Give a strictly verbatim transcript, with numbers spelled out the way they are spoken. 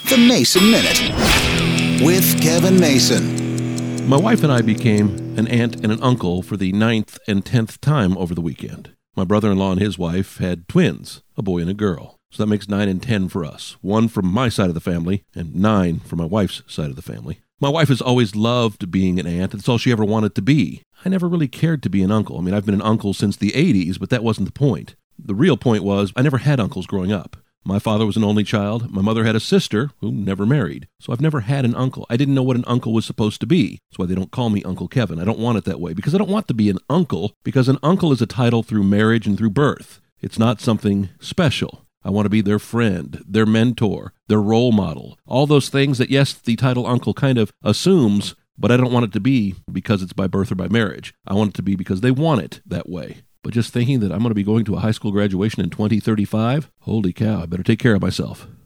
The Mason Minute with Kevin Mason. My wife and I became an aunt and an uncle for the ninth and tenth time over the weekend. My brother-in-law and his wife had twins, a boy and a girl. So that makes nine and ten for us. One from my side of the family and nine from my wife's side of the family. My wife has always loved being an aunt. It's all she ever wanted to be. I never really cared to be an uncle. I mean, I've been an uncle since the eighties, but that wasn't the point. The real point was I never had uncles growing up. My father was an only child. My mother had a sister who never married. So I've never had an uncle. I didn't know what an uncle was supposed to be. That's why they don't call me Uncle Kevin. I don't want it that way because I don't want to be an uncle, because an uncle is a title through marriage and through birth. It's not something special. I want to be their friend, their mentor, their role model. All those things that, yes, the title uncle kind of assumes, but I don't want it to be because it's by birth or by marriage. I want it to be because they want it that way. But just thinking that I'm going to be going to a high school graduation in twenty thirty-five, holy cow, I better take care of myself.